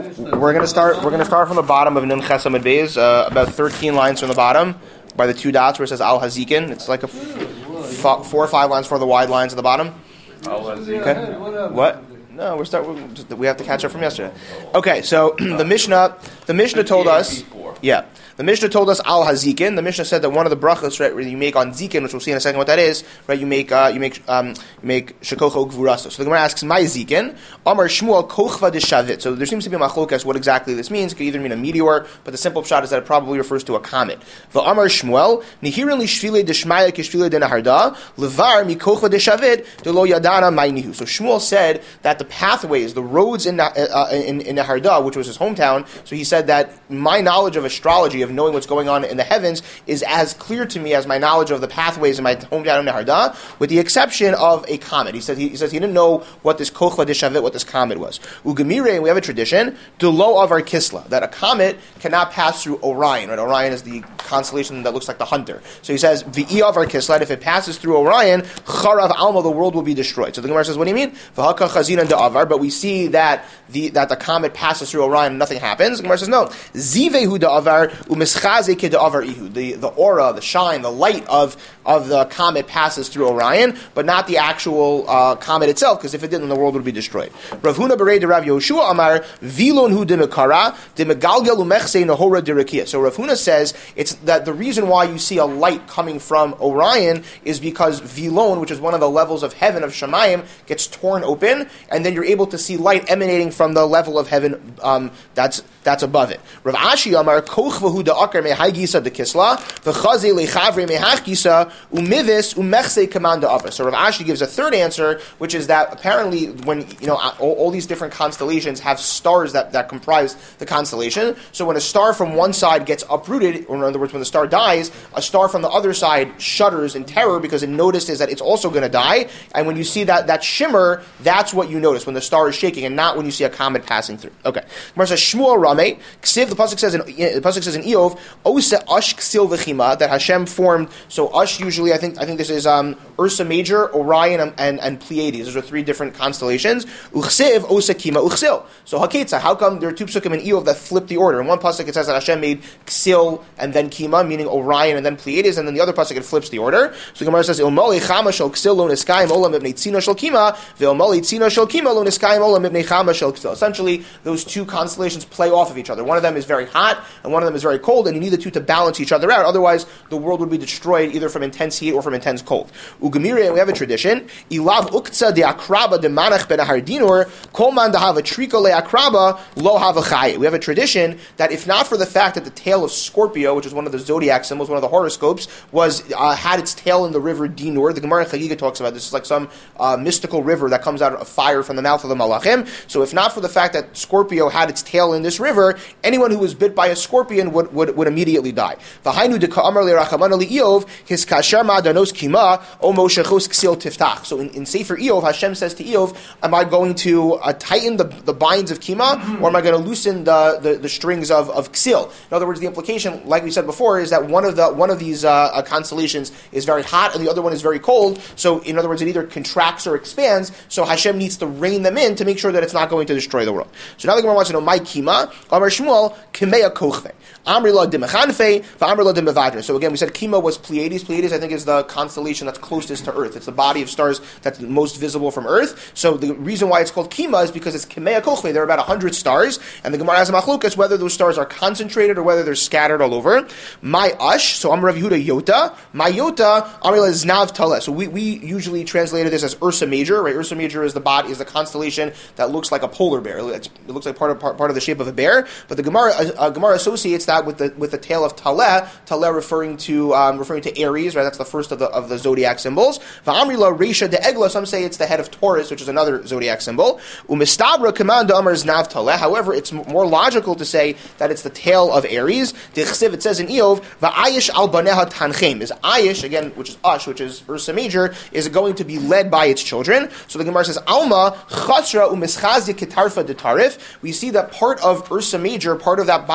We're gonna start from the bottom of Nun Ches Amud Beis, about 13 lines from the bottom, by the two dots where it says Al Hazikin. It's like 4 or 5 lines for the wide lines at the bottom. Okay. What? No, we have to catch up from yesterday. Okay, so the Mishnah told us. Yeah. The Mishnah told us Al Hazikin. The Mishnah said that one of the brachos, right, you make on Zikin, which we'll see in a second what that is, right? You make Shekocho Gvurasa. So the Gemara asks, "My Zikin, Amar Shmuel Kochva de Shavit." So there seems to be a machlokas what exactly this means. It could either mean a meteor, but the simple shot is that it probably refers to a comet. The Amar Shmuel Nihirin li Shvile de Shmaya Kishvile de Naharda Levar mi Kochva de Shavit de Lo Yadana Ma'inihu. So Shmuel said that the pathways, the roads in Naharda, which was his hometown. So he said that my knowledge of astrology, of knowing what's going on in the heavens, is as clear to me as my knowledge of the pathways in my hometown in Naharda, with the exception of a comet. He says he didn't know what this Kochva de Shavit, what this comet was. Ugemire, and we have a tradition, Dulo of our Kisla, that a comet cannot pass through Orion. Right? Orion is the constellation that looks like the hunter. So he says, V'i of our Kisla, if it passes through Orion, Charav Alma, the world will be destroyed. So the Gemara says, what do you mean? V'haka Chazina de Avar, but we see that the comet passes through Orion and nothing happens. The Gemara says, no. Zivehu de Avar, the aura, the shine, the light of the comet passes through Orion, but not the actual comet itself, because if it didn't, the world would be destroyed. Rav Huna berei de Rav Yoshua Amar Vilon hu de Mekara de Megalgel umechse nahora de Rekia. So Rav Huna says it's that the reason why you see a light coming from Orion is because Vilon, which is one of the levels of heaven of Shamayim, gets torn open, and then you're able to see light emanating from the level of heaven that's above it. Rav Ashi Amar Kochvahu de Akar mehagisa de Kisla v'chaze lechavre mehagisa umivis umechse command upper. So Rav Ashi gives a third answer, which is that apparently when all these different constellations have stars that comprise the constellation. So when a star from one side gets uprooted, or in other words, when the star dies, a star from the other side shudders in terror because it notices that it's also going to die. And when you see that shimmer, that's what you notice when the star is shaking, and not when you see a comet passing through. Okay. Gemara says Shmuel Rame Ksiv. The pasuk says in Eov Ose Ash Ksil v'Chima, that Hashem formed. So Ash usually I think this is Ursa Major, Orion, and Pleiades. Those are 3 different constellations. Uchsiv Ose Kima Uchsil. So Haketza, how come there are 2 psukim in Eov that flip the order? In one pasuk it says that Hashem made Ksil and then Kima, meaning Orion and then Pleiades, and then the other pasuk it flips the order. So the Gemara says Ilmoli Chama Shel Ksil Lo Niskayim Olam Ibnei Tzina Shel Kima Ve'Ilmoli Tzina Shel Kima Lo Niskayim Olam Ibnei Chama Shel Ksil. Essentially, those 2 constellations play off of each other. One of them is very hot and one of them is very cold, and you need the 2 to balance each other out. Otherwise, the world would be destroyed either from intense heat or from intense cold. Ugemire, we have a tradition. Ilav ukza de akraba de manach ben ahardinor kol man da have a triko le akraba lo have a chaye. We have a tradition that if not for the fact that the tail of Scorpio, which is one of the zodiac symbols, one of the horoscopes, was had its tail in the river Dinur. The Gemara Chagiga talks about this. It's like some mystical river that comes out of fire from the mouth of the Malachim. So if not for the fact that Scorpio had its tail in this river, anyone who was bit by a scorpion would immediately die. V'hainu de ka'amar le'rachamana li'Eov his kasher ma'adanos kima o moshechos ksil tiftach. So in Sefer Eov, Hashem says to Eov, am I going to tighten the binds of kima, or am I going to loosen the strings of ksil? In other words, the implication, like we said before, is that one of these constellations is very hot and the other one is very cold. So in other words, it either contracts or expands. So Hashem needs to rein them in to make sure that it's not going to destroy the world. So now the Gemara wants to know, my kima, Amar Shmuel, Kimeya Kochve. Amrila Dimachanfe, Va'amrila Dimavadra. So again, we said Kima was Pleiades. Pleiades, I think, is the constellation that's closest to Earth. It's the body of stars that's most visible from Earth. So the reason why it's called Kima is because it's Kimeya Kochve. There are about 100 stars, and the Gemara has a machlokas whether those stars are concentrated or whether they're scattered all over. My Ash, so Amr Rav Yehuda Yota. My Yota, Amrila is Nav Taleh. So we usually translated this as Ursa Major, right? Ursa Major is the constellation that looks like a polar bear. It looks like part of the shape of a bear, but the Gemara associates that with the tail of Taleh referring to Aries, right? That's the first of the zodiac symbols. Va'amrila Reisha de Egla. Some say it's the head of Taurus, which is another zodiac symbol. Umistabra command Amar is Nav Taleh. However, it's more logical to say that it's the tail of Aries. It says in Eov, Va'ayish al baneha tanchem. Is Ayish, again, which is Ash, which is Ursa Major, is going to be led by its children. So the Gemara says, Alma chasra umischazi ketarfa de tarif. We see that part of Ursa Major, part of that body, that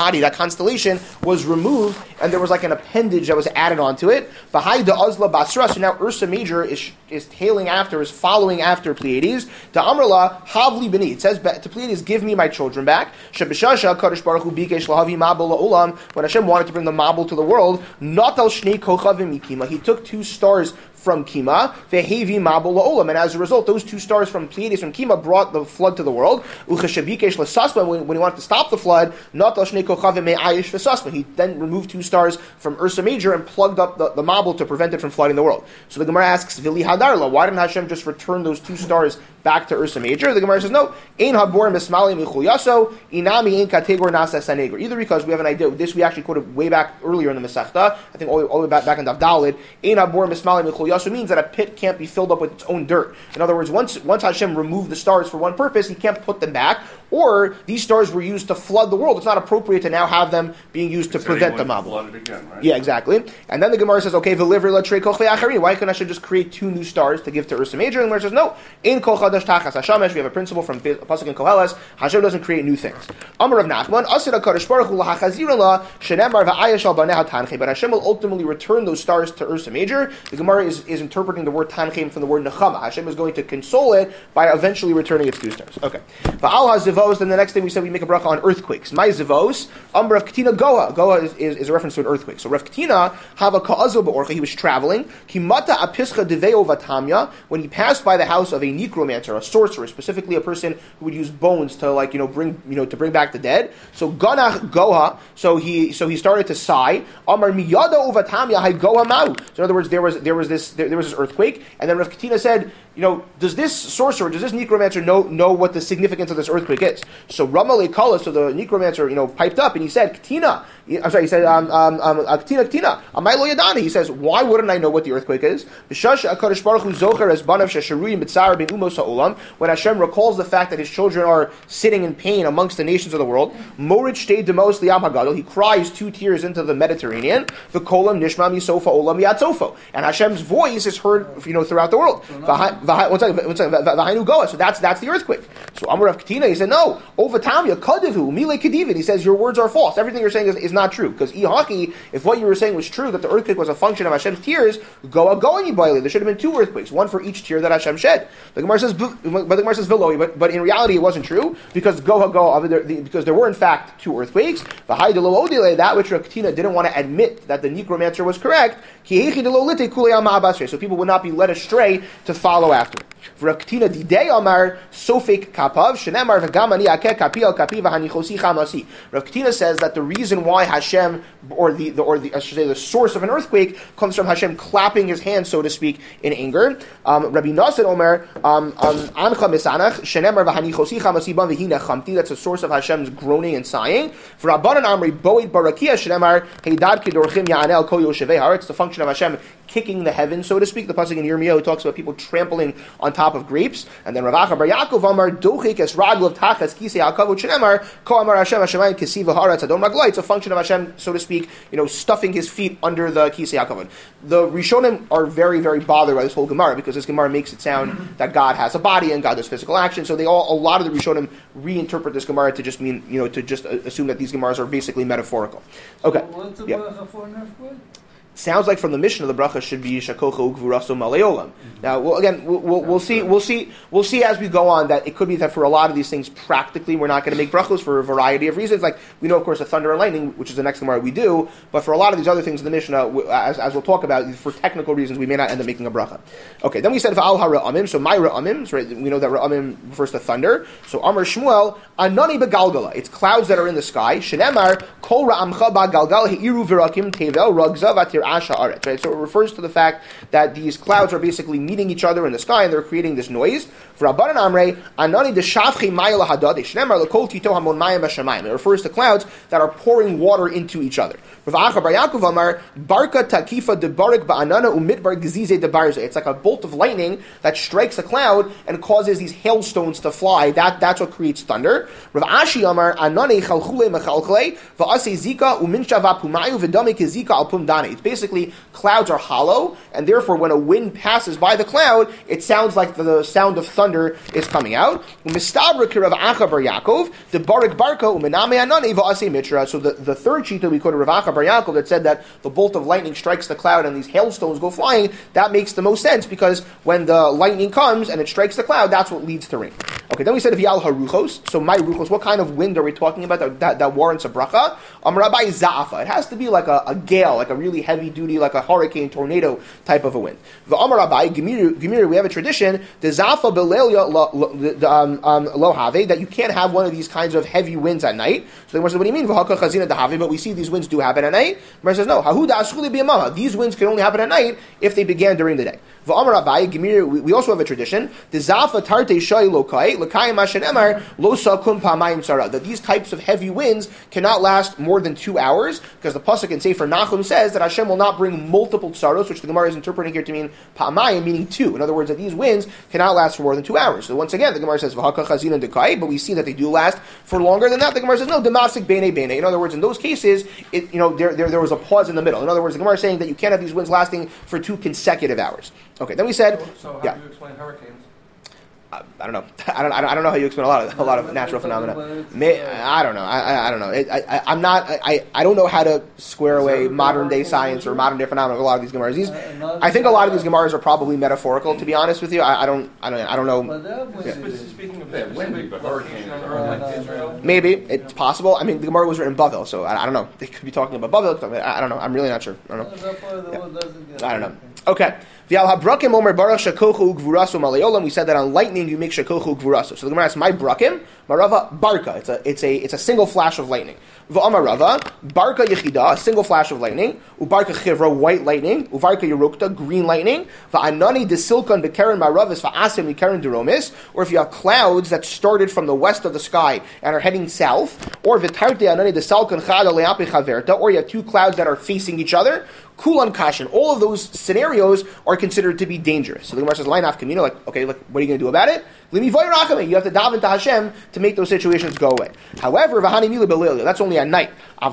constellation was removed, and there was like an appendage that was added onto it. Bahai da Uzla Basra. So now Ursa Major is following after Pleiades. Da Amrla Havli Beni. It says to Pleiades, give me my children back. Shebishasha Kadosh Baruch Hu Bikesh Lahavi Mabul La'olam. When Hashem wanted to bring the Mabul to the world, Natal Shnei Kochavim Mikima. He took 2 stars from Kima, Vehevi Mabul La'olam, and as a result, those 2 stars from Pleiades from Kima brought the flood to the world. Uchashabikesh L'Sasma, when he wanted to stop the flood, Natal Shnei Kochavim Me'ayish V'Sasma. He then removed 2 stars from Ursa Major and plugged up the Mabul to prevent it from flooding the world. So the Gemara asks, Vili Hadarla, why didn't Hashem just return those 2 stars back to Ursa Major? The Gemara says, no, Ein Habor Mismali Michul Yaso, Inami Ein Kategor Nasa Sanegor. Either because we have an idea, this we actually quoted way back earlier in the Masechta, I think all the way back in Daf Daled, Ein Habor Mismali Michul Yaso means that a pit can't be filled up with its own dirt. In other words, once Hashem removed the stars for one purpose, He can't put them back, or these stars were used to flood the world. It's not appropriate to now have them being used to prevent the Mabul. Flood it again, right? Yeah, exactly. And then the Gemara says, okay, why couldn't Hashem just create 2 new stars to give to Ursa Major? And the Gemara says, no, in Kol Chadash Tachas Hashamesh, we have a principle from Pasuk in Koheles, Hashem doesn't create new things. Amar of Nachman, Asira Kadosh Baruch Hu lahachazir la, shenemar va'ayash al baneha tanche, but Hashem will ultimately return those stars to Ursa Major. The Gemara is interpreting the word tanche from the word nechama. Hashem is going to console it by eventually returning its 2 stars. Okay. Va'al ha-zivos, then the next thing we said we make a bracha on earthquakes. My zivos, Rav Katina Goa. Goa is a reference to an earthquake. So Rav Katina have a ka'azo ba'orcha, he was traveling, kimata apischa deveo vatamya, when he passed by the house of a necromancer, a sorcerer, specifically a person who would use bones to bring back the dead. So ganach goha, so he started to sigh. Amar miyada uvatamya hay goha mau. So in other words, there was this earthquake, and then Rav Katina said, does this sorcerer, does this necromancer know what the significance of this earthquake is? So Rama Lekala, so the necromancer, piped up and he said, Ktina, Ktina, Amai lo yadani. He says, why wouldn't I know what the earthquake is? When Hashem recalls the fact that His children are sitting in pain amongst the nations of the world, He cries 2 tears into the Mediterranean, and Hashem's voice is heard throughout the world. So that's the earthquake. So Amar of Katina, he said, no, Ovatamya, Kadivu, Mile Kedivin. He says, your words are false. Everything you're saying is not true. Because Ihaki, if what you were saying was true, that the earthquake was a function of Hashem's tears, there should have been 2 earthquakes, one for each tear that Hashem shed. The Gemara says, but in reality it wasn't true, because because there were in fact 2 earthquakes. That which Rav Katina didn't want to admit that the necromancer was correct, so people would not be led astray to follow after. Rav Katina didei amar sofek kapav shenemar v'gamani akeh kapi al kapi v'hanichosi chamasi. Rav Katina says that the reason why Hashem, I should say the source of an earthquake, comes from Hashem clapping His hands, so to speak, in anger. Rabbi Nassan Omer ancha misanach shenemar v'hanichosi chamasi ban v'hina chamti. That's the source of Hashem's groaning and sighing. For Rabbanan Amri boed barakia shenemar heidad kedorchim ya'anel kol yoshevei har. It's the function of Hashem kicking the heavens, so to speak. The pasuk in Yirmiyahu talks about people trampling on top of grapes. And then Rav Acha bar Yaakov Amar dochik es raglav tachas kisei hakavod shenemar ko amar Hashem Hashemayim kisiv haaretz adom raglai. It's a function of Hashem, so to speak, stuffing His feet under the kisei hakavod. The Rishonim are very, very bothered by this whole Gemara, because this Gemara makes it sound that God has a body and God does physical action. So a lot of the Rishonim reinterpret this Gemara to just mean, to just assume that these Gemaras are basically metaphorical. Okay. What's the bracha for an earthquake? Sounds like from the Mishnah the bracha should be shakocha ugvuraso maleolam. Now, we'll see as we go on that it could be that for a lot of these things practically we're not going to make brachos for a variety of reasons. Like we know, of course, the thunder and lightning, which is the next Gemara we do. But for a lot of these other things in the Mishnah, as we'll talk about, for technical reasons, we may not end up making a bracha. Okay, then we said va'al ha'ra'amim. So my ra'amim, right? We know that ra'amim refers to thunder. So Amar Shmuel anani begalgala. It's clouds that are in the sky. Shenemar kol ra'amcha ba'galgal heiru v'rakim tevel ragza v'tir asha aretz. Right. So it refers to the fact that these clouds are basically meeting each other in the sky and they're creating this noise. For Rabbanan Amrei anani deshavchei ma'il hadad shenemar lekol tito hamon mayim b'shamayim. It refers to clouds that are pouring water into each other. Rav Acha bar Yaakov Amar barka takifa debarik ba'anana umitbar gezize debarze. It's like a bolt of lightning that strikes a cloud and causes these hailstones to fly. That's what creates thunder. Rav Ashi Amar anani chalchule mechalchule va'ase zika uminsha vapumayu v'dame kezika al pum dane. It's basically clouds are hollow, and therefore when a wind passes by the cloud, it sounds like the sound of thunder is coming out. So the third sheet that we quoted Rav Acha Bar Yaakov that said that the bolt of lightning strikes the cloud and these hailstones go flying, that makes the most sense because when the lightning comes and it strikes the cloud, that's what leads to rain. Okay, then we said Vial Haruchos. So my ruchos, what kind of wind are we talking about that warrants a bracha? Rabbi Za'afa. It has to be like a gale, like a really heavy duty, like a hurricane, tornado type of a wind. The Amar Rabbi Gemiri, we have a tradition the Za'afa Belelia lo have that you can't have one of these kinds of heavy winds at night. So the Gemara says, what do you mean? But we see these winds do happen at night. The Gemara says, no. These winds can only happen at night if they began during the day. We also have a tradition that these types of heavy winds cannot last more than 2 hours, because the pasuk in Sefer Nachum says that Hashem will not bring multiple tsaros, which the Gemara is interpreting here to mean pa'amayim, meaning two. In other words, that these winds cannot last for more than 2 hours. So once again, the Gemara says v'haka chazina dekai, but we see that they do last for longer than that. The Gemara says no, demasik bene bene. In other words, in those cases, there was a pause in the middle. In other words, the Gemara is saying that you can't have these winds lasting for 2 consecutive hours. Okay, then we said, so how do you explain hurricanes? I don't know. I don't know how you explain a lot of natural phenomena. I don't know. I don't know. I don't know how to square away modern day science or modern day phenomena with a lot of these gemaras. I think a lot of these gemaras are probably metaphorical. To be honest with you, I don't know. Speaking of that, windy, but hurricanes are like Israel. Maybe it's possible. I mean, the Gemara was written in Bavel, so I don't know. They could be talking about Bavel. I don't know. I'm really not sure. I don't know. I don't know. Okay. We said that on lightning you make shakochu gvuraso. So the Gemara asks, my brakim, marava barka. It's a single flash of lightning. V'amarava barka yechida, a single flash of lightning. Ubarka chivra, white lightning. Uvarka yerukta, green lightning. Va'anani desilkan bekeren maravis va'asim bekeren deromis. Or if you have clouds that started from the west of the sky and are heading south, or v'tarte anani desalkan chada leape chaverta, or you have two clouds that are facing each other. Kulan kashin. All of those scenarios are considered to be dangerous. So the Gemara says, "Line of kamina." Like, okay, what are you going to do about it? You have to daven to Hashem to make those situations go away. However, that's only at night. But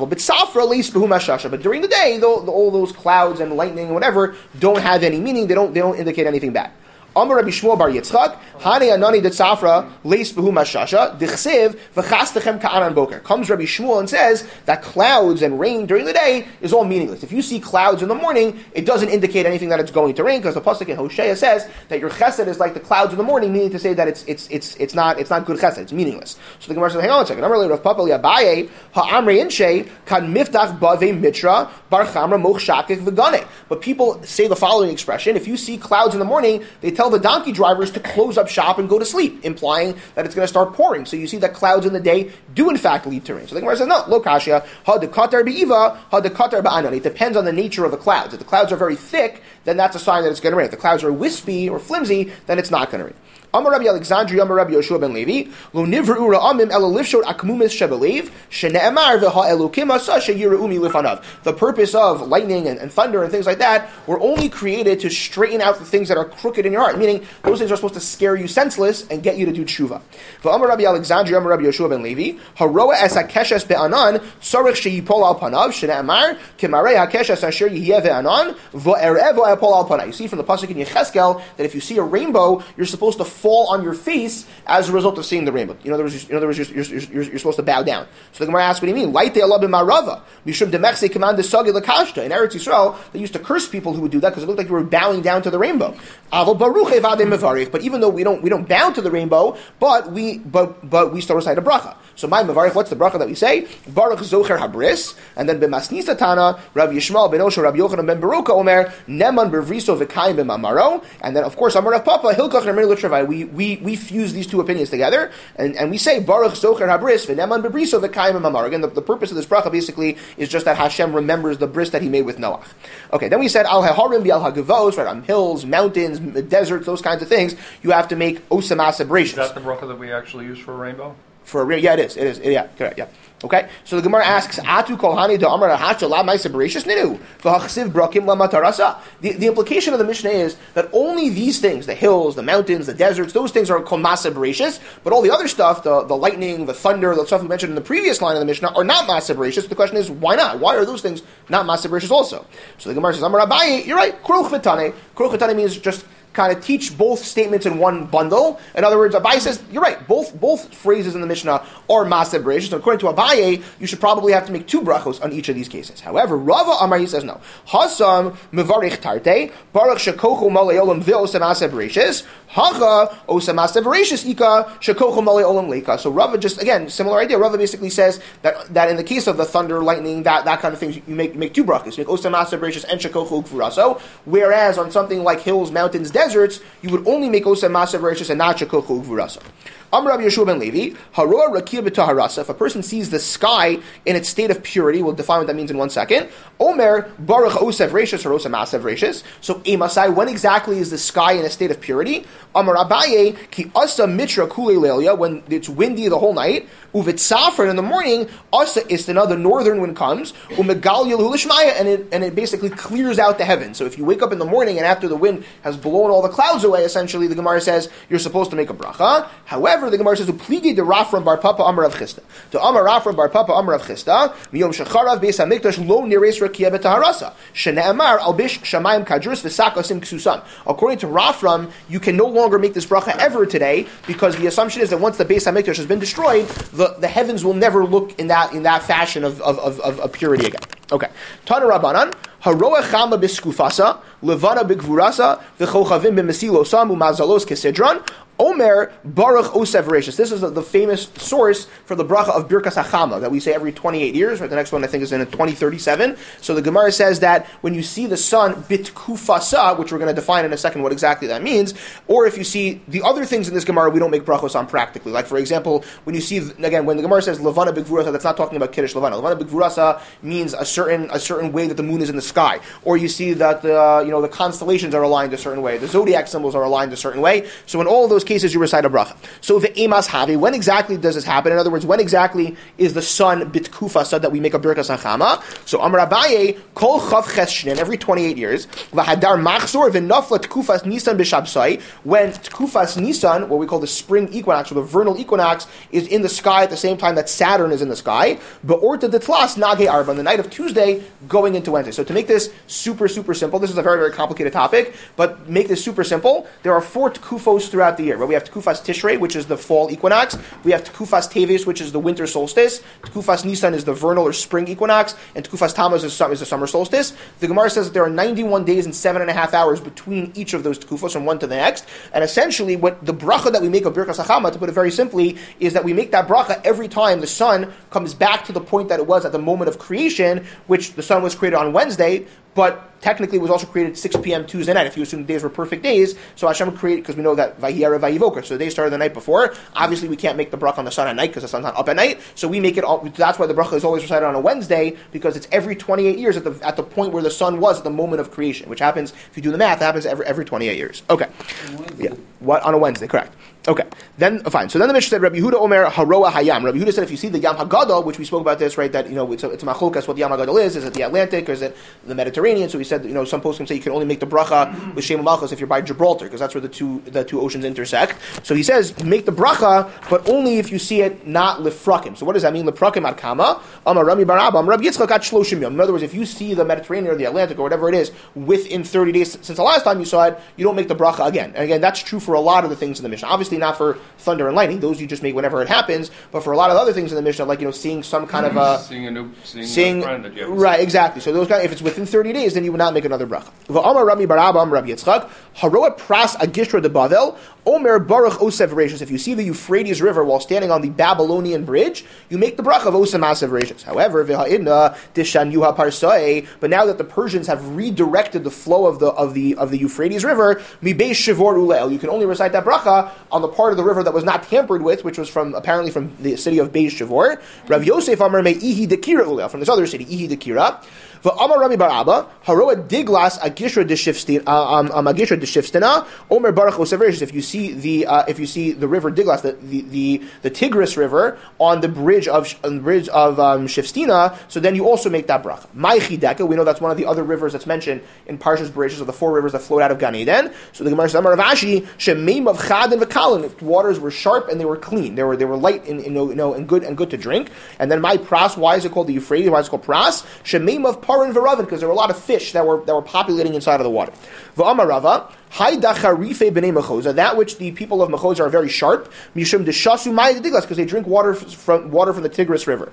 during the day, all those clouds and lightning and whatever don't have any meaning. They don't indicate anything bad. Amar Rabbi Shmuel bar Yitzchak, Hani Anani Detzafra Leis Behu Mashasha Dichsev V'Chastechem Ka'anan Boker. Comes Rabbi Shmuel and says that clouds and rain during the day is all meaningless. If you see clouds in the morning, it doesn't indicate anything that it's going to rain, because the pasuk in Hosea says that your chesed is like the clouds in the morning, meaning to say that it's not good chesed, it's meaningless. So the Gemara says, hang on a second. Amar Rav Papa Liabaye Ha'amre Inshe Kan Miftach Bave Mitra Bar Chamra Moch Shakik V'Ganeh. But people say the following expression: if you see clouds in the morning, they tell the donkey drivers to close up shop and go to sleep, implying that it's going to start pouring. So you see that clouds in the day do in fact lead to rain. So the Gemara says, no, lo kashya, ha de katar be'iva, ha de katar ba'anan. It depends on the nature of the clouds. If the clouds are very thick, then that's a sign that it's going to rain. If the clouds are wispy or flimsy, then it's not going to rain. Amar Rabbi Alexandri, Amar Rabbi Yoshua ben Levi, lo nivru ra'amim ela lifshot akmumis shebelev, shene'emar v'ha elokim asa sheyire'umi lifanav. The purpose of lightning and thunder and things like that were only created to straighten out the things that are crooked in your heart, meaning those things are supposed to scare you senseless and get you to do tshuva. V'amar Rabbi Alexandri, Amar Rabbi Yoshua ben Levi, haroa es hakeshes be'anan, sarich sheyipol al panav, shene'emar, kemarei hakeshes asher yihye ve'anan, v'erev v'epol al panav. You see from the pasuk in Yecheskel that if you see a rainbow, you're supposed to fall on your face as a result of seeing the rainbow. In other words, you're supposed to bow down. So the Gemara asks, what do you mean? Light Allah b'marava. Mishum demechse command desagi l'kashta. In Eretz Yisrael, they used to curse people who would do that because it looked like you were bowing down to the rainbow. Aval baruch evadei mevarich. But even though we don't bow to the rainbow, but we still recite a bracha. So my mevarich, what's the bracha that we say? Baruch zocher habris, and then b'masnisa tana, Rav Yishmael ben Osher, Rav Yochanan ben Baruka omer neman bevriso v'kayim b'mamaro, and then of course Amar Rav Papa hilkach nemir l'travai. We fuse these two opinions together, and we say Baruch Zocher Habris v'Neman Bebriso v'Kayim Mamar. Again, the purpose of this bracha basically is just that Hashem remembers the bris that He made with Noach. Okay, then we said Al Haharim Bi'Al Hagavos, right, on hills, mountains, deserts, those kinds of things. You have to make Osama celebration. Is that the bracha that we actually use for a rainbow? For a rim, yeah, it is. Yeah, correct. Yeah. Okay, so the Gemara asks, "Atu kolhani to amar hacha la ma'aser bereshis ninu v'hachsiv brakim la matarasa." The implication of the Mishnah is that only these things, the hills, the mountains, the deserts, those things are called ma'aser bereshis, but all the other stuff, the lightning, the thunder, the stuff we mentioned in the previous line of the Mishnah, are not ma'aser bereshis. The question is, why not? Why are those things not ma'aser bereshis also? So the Gemara says, "Amar Abaye, you're right. Kruch v'tanei." Kruch v'tanei means just kind of teach both statements in one bundle. In other words, Abaye says, you're right, both phrases in the Mishnah are Maaseh Bereshis. So according to Abaye, you should probably have to make 2 brachos on each of these cases. However, Rava Amar, he says no. Hasam mevarich tarte, baruch shekochu malei olam v'osem Maaseh Bereshis, hacha osem Maaseh Bereshis ika shekochu malei olam leika. So Rava just, again, similar idea. Rava basically says that in the case of the thunder, lightning, that kind of things, you make 2 brachos. You make osem Maaseh Bereshis and shekochu gvuraso, whereas on something like hills, mountains, deserts, you would only make osem Maaseh Bereshis and not shekochu gvuraso. Amar Rabbi Yeshua ben Levi, haroa rakia b'taharasa. If a person sees the sky in its state of purity, we'll define what that means in 1 second. Omer baruch osev reishis or osem Maaseh Bereshis. So emasai, when exactly is the sky in a state of purity? Amar Abaye ki asa mitra kule lelia, when it's windy the whole night. Uvitzafran, in the morning, asa istana, the northern wind comes. Umegal yelu lishmaya, and it basically clears out the heavens. So if you wake up in the morning and after the wind has blown all the clouds away, essentially the Gemara says you're supposed to make a bracha. However, the Gemara says, "Upligi de Rafram bar Papa Amar Rav Chisda." To Amar Rafram bar Papa Amar Rav Chisda, miyom shacharav beis hamikdash lo nireis rakia b'taharasa. Shene'amar albish shamayim kadrus v'sakasim ksusan. According to Rafram, you can no longer make this bracha ever today because the assumption is that once the beis hamikdash has been destroyed, the heavens will never look in that fashion of purity again. Okay. Tana Rabbanan, haroa chama biskufasa, levana bigvurasa, v'chochavim b'mesilosam u'mazalos kesidron. Omer Baruch Osev Bereshis. This is the famous source for the bracha of Birkas Hachama that we say every 28 years. Right? The next one I think is in 2037. So the Gemara says that when you see the sun bitkufasa, which we're going to define in a second what exactly that means, or if you see the other things in this Gemara we don't make brachos on practically. Like for example, when you see, again, when the Gemara says Levana Bigvurasa, that's not talking about Kiddush Levana. Levana Bigvurasa means a certain way that the moon is in the sky. Or you see that the constellations are aligned a certain way. The zodiac symbols are aligned a certain way. So in all of those cases you recite a bracha. So the emas havi, when exactly does this happen? In other words, when exactly is the sun bitkufasa that we make a birkas hachama? So Amar Abaye, kol chav ches shnin, every 28 years, v'hadar machzor v'nafla tkufas nisan b'shabsai, when tkufas nisan, what we call the spring equinox or the vernal equinox, is in the sky at the same time that Saturn is in the sky, ba'orta detlas nage arba, on the night of Tuesday going into Wednesday. So to make this super simple, this is a very, very complicated topic, but make this super simple, there are 4 tkufos throughout the year. Right? We have Tkufas Tishrei, which is the fall equinox. We have Tkufas Teves, which is the winter solstice. Tkufas Nisan is the vernal or spring equinox. And Tkufas Tammuz is the summer solstice. The Gemara says that there are 91 days and 7.5 hours between each of those Tkufos from one to the next. And essentially, what the bracha that we make of Birkas Hachama, to put it very simply, is that we make that bracha every time the sun comes back to the point that it was at the moment of creation, which the sun was created on Wednesday, but technically it was also created 6 p.m. Tuesday night, if you assume the days were perfect days. So Hashem created, because we know that Vayira Vayivoker, so the day started the night before. Obviously we can't make the bracha on the sun at night, because the sun's not up at night. So we make it all, that's why the bracha is always recited on a Wednesday, because it's every 28 years at the point where the sun was at the moment of creation, which happens, if you do the math, it happens every 28 years. Okay. Yeah. What? On a Wednesday, correct. Okay, then fine. So then the Mishnah said, Rabbi Yehuda Omer Haroa Hayam. Rabbi Yehuda said, if you see the Yam Hagadol, which we spoke about this, right? That it's a machlokas. What the Yam Hagadol is it the Atlantic or is it the Mediterranean? So we said, some posts can say you can only make the bracha with Shem Malchus if you're by Gibraltar, because that's where the two oceans intersect. So he says, make the bracha, but only if you see it not lifrakim. So what does that mean? Lifrakim ad kama Amar Rami Barabba Rabbi Yitzchak at shloshim yom. In other words, if you see the Mediterranean or the Atlantic or whatever it is within 30 days since the last time you saw it, you don't make the bracha again. And again, that's true for a lot of the things in the Mishnah. Obviously, not for thunder and lightning; those you just make whenever it happens. But for a lot of other things in the Mishnah, like seeing some kind of seeing a friend that you haven't right, exactly. So those if it's within 30 days, then you would not make another bracha. V'amar Rami Barabba Rabbi Yitzchak Haroa Pras Agishra de Bavel Omer Baruch Osev Bereshis. If you see the Euphrates River while standing on the Babylonian bridge, you make the bracha of Osem Maaseh Bereshis. However, v'ha'idna dishan yuha parsai. But now that the Persians have redirected the flow of the Euphrates River, mi beis shivor ulel, you can only recite that bracha on the part of the river that was not tampered with, which was apparently from the city of Beis Shivor. Rav Yosef Amar me ihi dekira ulel, from this other city, ihi dekira. V'amar Rami Barabba Rava, Haroa Diglas Agishra Deshifstina, Omer Baruch Osaverishis. If you see the river Diglas, the Tigris River on the bridge of Shifstina, so then you also make that bracha. My Chideka, we know that's one of the other rivers that's mentioned in Parshas Bereshis of the 4 rivers that flowed out of Gan Eden. So the Gemara says, Amar Rav Ashi, Shemim of Chad and V'Kalin. If waters were sharp and they were clean, they were light and good to drink. And then my Pras, why is it called the Euphrates? Why is it called Pras? Shemim of Paran V'Ravin, because there were a lot of fish that were populating inside of the water. V'Amar Rava, that which the people of Mechoz are very sharp, mishum deshasu ma'id diglas, because they drink water from the Tigris River.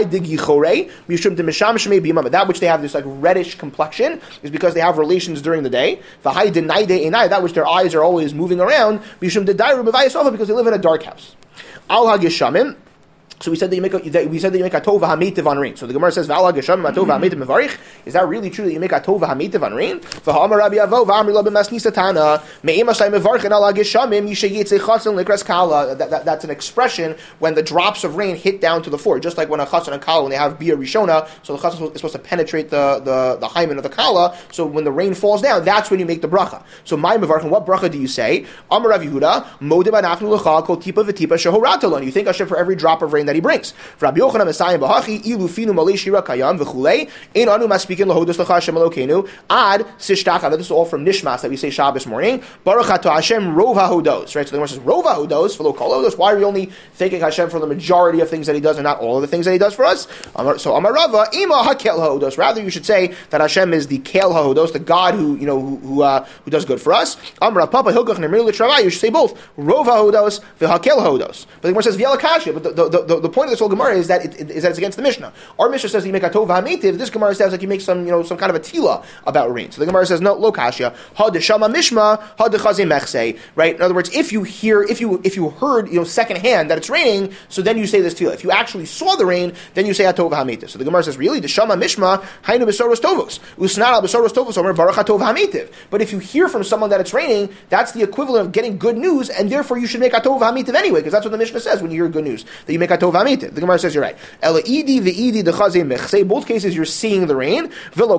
That which they have this like reddish complexion is because they have relations during the day. That which their eyes are always moving around, mishum because they live in a dark house. Al hagishamim. So we said that you make a tova hametiv on rain. So the Gemara says, "V'al hagasham tova hametiv mevarich." Is that really true that you make a tova hametiv on rain? V'ha'amar Rabbi Avo v'amri lo b'masnisa tana me'ema shay mevarich al hagashamim yishay yitzei chatzon likras kala. That's an expression when the drops of rain hit down to the floor, just like when a chatzon and kala when they have bia rishona. So the chatzon is supposed to penetrate the hymen of the kala. So when the rain falls down, that's when you make the bracha. So my mevarich, what bracha do you say? Amar Rav Yehuda modeh banachnu lecha kol tipa v'tipa shehoratalon. You thank Hashem for every drop of rain that He brings. Rabbi Yochanan Messiah Bahachi Ilu Finu Malay Shira Kayam V'Chulei Ein Anu Maspikin Lahodos Lecha Hashem Elokeinu Ad Sishtaka. This is all from Nishmas that we say Shabbos morning. Baruch Ato Hashem Rov HaHodos. Right. So the Gemara says Rov HaHodos for Lo Kol HaHodos. Why are we only thanking Hashem for the majority of things that He does and not all of the things that He does for us? So Amar Rava Ima HaKel HaHodos. Rather, you should say that Hashem is the Kel HaHodos, the God who does good for us. Amar Papa Hilkach Nemir L'Travai. You should say both Rov HaHodos v'HaKel HaHodos. But the Gemara says V'Yalakashia. But the point of this whole Gemara is that it's against the Mishnah. Our Mishnah says that you make a tova hametiv. This Gemara says like you make some kind of a tila about rain. So the Gemara says no, lo kashya. Ha deshama mishma, ha dechaze mechse. Right. In other words, if you heard secondhand that it's raining, so then you say this tila. If you actually saw the rain, then you say a tova hametiv. So the Gemara says really deshama mishma hainu besoros tovos usnad al besoros tovos omer baruch tova hametiv. But if you hear from someone that it's raining, that's the equivalent of getting good news, and therefore you should make a tova hametiv anyway, because that's what the Mishnah says when you hear good news that you make a tova hametiv. The Gemara says you're right. Both cases you're seeing the rain.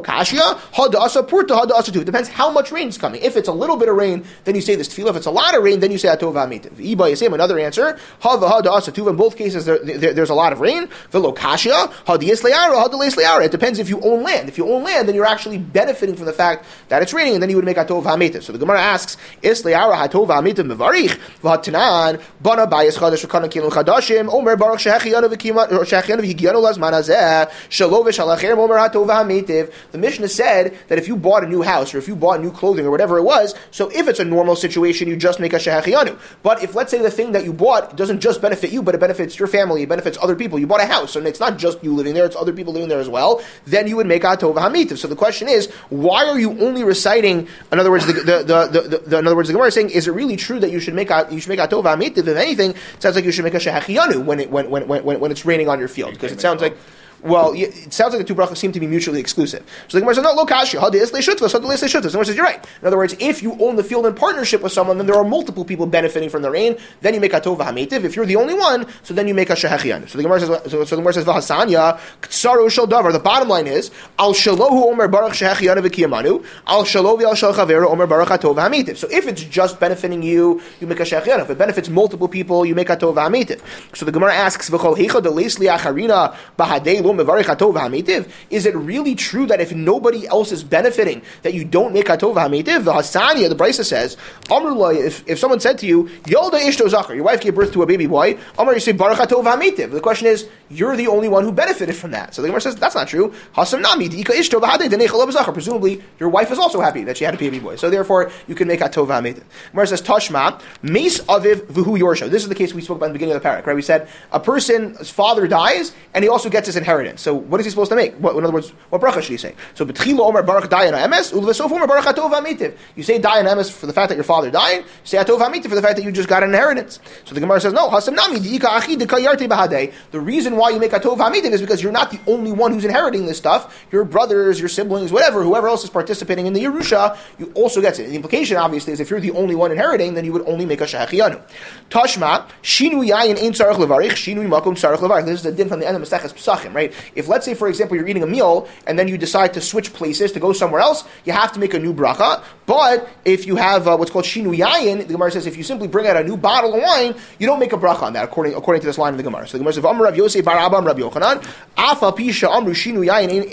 It depends how much rain is coming. If it's a little bit of rain, then you say this tefillah. If it's a lot of rain, then you say atov ha'metiv. You say another answer. In both cases there's a lot of rain. It depends if you own land. If you own land, then you're actually benefiting from the fact that it's raining, and then you would make atov ha'metiv. So the Gemara asks, Is le'ara hatov ha'metiv mevarich v'hatanan bana bayis chadash v'kana kilun chadashim omer baruch shehechi the Mishnah said that if you bought a new house or if you bought new clothing or whatever it was, so if it's a normal situation, you just make a shehechiyanu. But if, let's say, the thing that you bought doesn't just benefit you, but it benefits your family, it benefits other people, you bought a house, and it's not just you living there, it's other people living there as well, then you would make a tova hamitiv. So the question is, why are you only reciting? In other words, the Gemara is saying, is it really true that you should make a tova hamitiv? If anything, it sounds like you should make a shehechiyanu when it's raining on your field, because it sounds like the two brachas seem to be mutually exclusive. So the Gemara says, no, lo kashya. The Gemara says, you're right. In other words, if you own the field in partnership with someone, then there are multiple people benefiting from the rain. Then you make a tova hametiv. If you're the only one, so then you make a shehechiyan. So the Gemara says, v'hasanya ktsaro shel davar. The bottom line is, al shalohu omer baruch shehechiyan v'kiyamanu, al shalovi al shel chaveru omer baruch hatova hametiv. So if it's just benefiting you, you make a shehechiyan. If it benefits multiple people, you make a tova hametiv. So the Gemara asks, v'chol heicha de'leis li'acharina bahadei. Is it really true that if nobody else is benefiting, that you don't make atov hamitiv? The Hasania, the Brisa says, if someone said to you, Yolda ishto zachar, your wife gave birth to a baby boy, Amar, you say baruch atov hamitiv. The question is, you're the only one who benefited from that. So the Gemara says, that's not true. Hasam nami diika ishto bahadei denechalav zachar. Presumably, your wife is also happy that she had a baby boy. So therefore, you can make atov hamitiv. Gemara says, Tashma meis aviv v'hu yorsho. This is the case we spoke about in the beginning of the parak, right? We said a person's father dies and he also gets his inheritance. So what is he supposed to make? In other words, what bracha should he say? So betchilo omer baruch dayan emes, ulvesof omer baruch atov hamitiv. You say dayan emes for the fact that your father died. You say atov hamitiv for the fact that you just got an inheritance. So the Gemara says, no, hasam nami diika achi dekayarte bahadei. The reason why you make atov hamitiv is because you're not the only one who's inheriting this stuff. Your brothers, your siblings, whoever else is participating in the Yerusha, you also gets it. And the implication, obviously, is if you're the only one inheriting, then you would only make a shehechiyanu. Tashma shinu yayin ein tzarich levarich, shinu makom tzarich levarich. This is the din from the end of Maseches Pesachim, right? right? If let's say, for example, you're eating a meal and then you decide to switch places to go somewhere else, you have to make a new bracha. But if you have what's called shinu yayin, the Gemara says if you simply bring out a new bottle of wine, you don't make a bracha on that, according to this line of the Gemara. So the Gemara says, Amar Rav Yosef bar Abba Rav Yochanan, Afa Pisha Amru shinu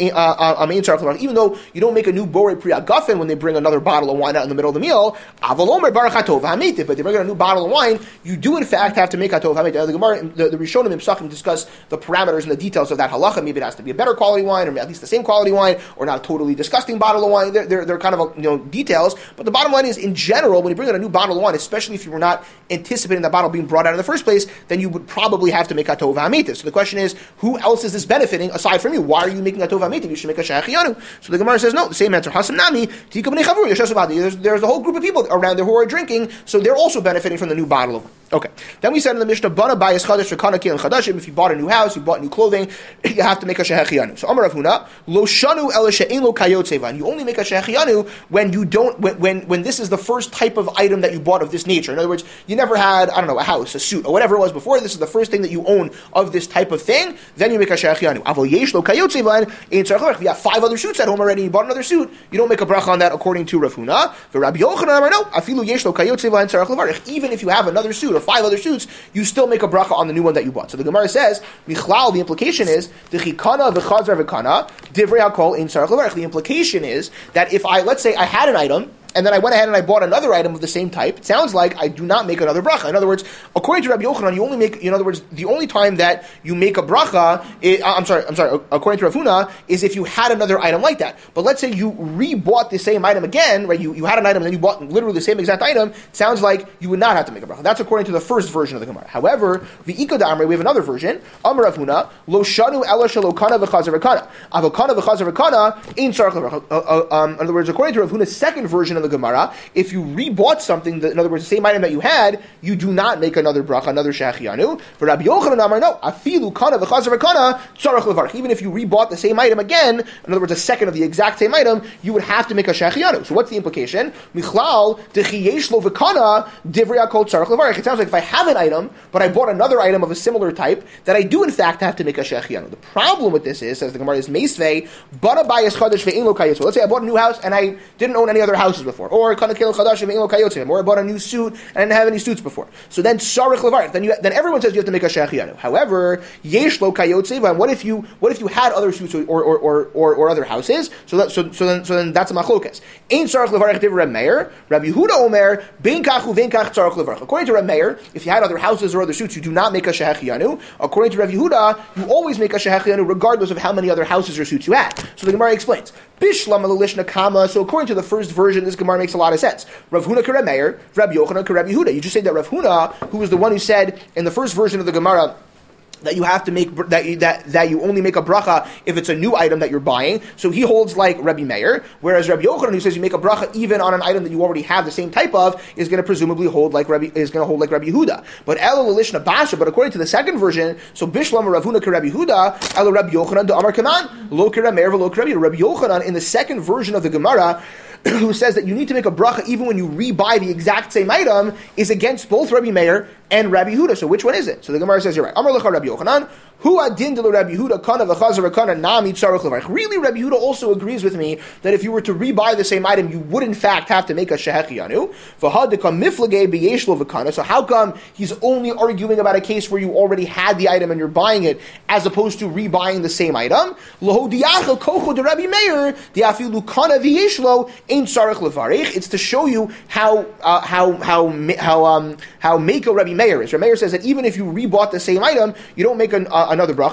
yayin, even though you don't make a new borei priya gafen when they bring another bottle of wine out in the middle of the meal, Avalomer bar Chatov Hamit, but they bring out a new bottle of wine, you do in fact have to make Chatov Hamit. The Gemara, the Rishonim and Psachim discuss the parameters and the details of that halacha. Maybe it has to be a better quality wine, or at least the same quality wine, or not a totally disgusting bottle of wine. They're kind of details. But the bottom line is, in general, when you bring out a new bottle of wine, especially if you were not anticipating that bottle being brought out in the first place, then you would probably have to make Hatov HaMitis. So the question is, who else is this benefiting aside from you? Why are you making Hatov HaMitis? You should make a Shehechiyanu. So the Gemara says, no, the same answer. Hasam Nami, there's a whole group of people around there who are drinking, so they're also benefiting from the new bottle of wine. Okay. Then we said in the Mishnah, Bana Bayis Chadash Rekana Kil Chadashim. If you bought a new house, you bought new clothing, you have to make a Shehechiyanu. So Amar Rav Huna, Lo Shanu Ela She'ein Lo Kayot Sevan. You only make a Shehechiyanu when you don't, when this is the first type of item that you bought of this nature. In other words, you never had, I don't know, a house, a suit, or whatever it was before. This is the first thing that you own of this type of thing. Then you make a Shehechiyanu. Avol Yesh Lo Kayot Sevan. Ein Tzarech Levach. If you have 5 other suits at home already, you bought another suit, you don't make a bracha on that according to Rav Huna. For Rabbi Yochanan Amar no, Afilu Yesh Lo Kayot Sevan Tzarech Levach. Even if you have another suit or 5 other suits, you still make a bracha on the new one that you bought. So the Gemara says, Michlal, the implication is, the chikana v'chazar v'kana, divrei hakol in tzarech levarech. The implication is that if let's say I had an item, and then I went ahead and I bought another item of the same type, it sounds like I do not make another bracha. In other words, according to Rabbi Yochanan, you only make, in other words, the only time that you make a bracha, according to Rav Huna, is if you had another item like that. But let's say you re-bought the same item again, right? You had an item and then you bought literally the same exact item, it sounds like you would not have to make a bracha. That's according to the first version of the Gemara. However, the Ika Damre, we have another version, Amar Rav Huna, Lo Shanu Ela Shelo Kana V'Chazer V'Kana. Avokana V'Chazer V'Kana, Ein Tzarech Levarech. In other words, according to Rav Huna's second version of the Gemara, if you re-bought something, in other words, the same item that you had, you do not make another bracha, another Shehechiyanu. For Rabbi Yochanan Amar, no, Afilu Kana V'Chazer V'Kana, Tzarech Levarech. Even if you re-bought the same item again, in other words, a second of the exact same item, you would have to make a Shehechiyanu. So what's the implication? Michlal Dechi Yesh Lo V'Kana Divrei Hakol Tzarech Levarech. It sounds like if I have an item, but I bought another item of a similar type, that I do in fact have to make a Shehechiyanu. The problem with this is, says the Gemara, is Meisvei Bana Bayis Chadash Ve'in Lo Kayot. So let's say I bought a new house and I didn't own any other houses before, or Kana Kil Chadash Ve'in Lo Kayot, or I bought a new suit and I didn't have any suits before. So then Tzarech Levarech. Then everyone says you have to make a Shehechiyanu. However, Yesh Lo Kayot Seva. And what if you had other suits or other houses? So then that's a machlokas. Ein Tzarech Levarech divrei Reb Meir. Rabbi Yehuda Omer Ben Kachu Ben Kach Tzarech Levarech. According to Reb Meir, if you had other houses or other suits, you do not make a Shehechiyanu. According to Rabbi Yehuda, you always make a Shehechiyanu regardless of how many other houses or suits you had. So the Gemara explains. Bishlam Lishna Kama. So according to the first version, this Gemara makes a lot of sense. Rav Huna Reb Meir, Rabbi Yochanan Reb Yehuda. You just say that Rav Huna, who was the one who said in the first version of the Gemara that you have to make that you only make a bracha if it's a new item that you're buying. So he holds like Rabbi Meir, whereas Rabbi Yochanan, who says you make a bracha even on an item that you already have the same type of, is going to presumably hold like Rabbi Yehuda. But Elo Lishna Basha. But according to the second version, so Bishlam Rav Huna Rabbi Yehuda, Elo Rabbi Yochanan da Amar Kaman Lo Reb Meir V'Lo Rabbi Yochanan in the second version of the Gemara, who says that you need to make a bracha even when you rebuy the exact same item, is against both Rabbi Meir and Rabbi Yehuda. So which one is it? So the Gemara says, you're right. Amar Lecha Rabbi Yochanan, Hu adin de Rabbi Yehuda kana v'chazer v'kana nami tzarech levarech. Really, Rabbi Yehuda also agrees with me that if you were to rebuy the same item, you would in fact have to make a shehechiyanu. V'had dekam miflagei b'yesh lo v'kana. So how come he's only arguing about a case where you already had the item and you're buying it, as opposed to rebuying the same item? Lo diachel kocho de Rabbi Meir diafilu kana v'yesh lo ein tzarech levarech. It's to show you how Meiko Rabbi Meir is. Rabbi Meir says that even if you rebought the same item, you don't make another bracha.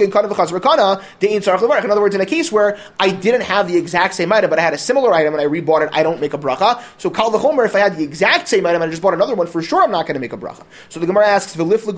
In other words, in a case where I didn't have the exact same item, but I had a similar item and I rebought it, I don't make a bracha. So kal v'chomer, if I had the exact same item and I just bought another one, for sure I'm not going to make a bracha. So the Gemara asks, why did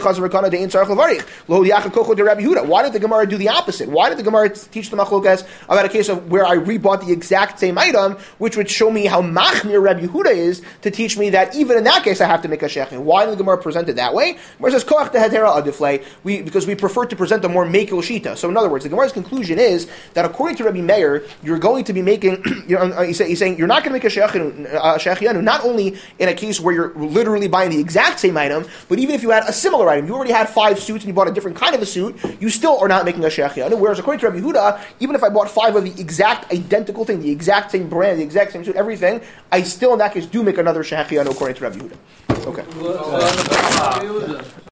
the Gemara do the opposite? Why did the Gemara teach the machlokas about a case of where I rebought the exact same item, which would show me how machmir Rabbi Yehuda is, to teach me that even in that case I have to make a shechin? Why the Gemara presented that way? Gemara says koach dehetera adiflei. Because we prefer to present a more mekel shita. So in other words, the Gemara's conclusion is that according to Rabbi Meir, you're going to be making. He's saying you're not going to make a shechianu not only in a case where you're literally buying the exact same item, but even if you had a similar item, you already had 5 suits and you bought a different kind of a suit, you still are not making a shechianu. Whereas according to Rabbi Yehuda, even if I bought 5 of the exact identical thing, the exact same brand, the exact same suit, everything, I still in that case do make another shechianu according to Rabbi Yehuda. Okay.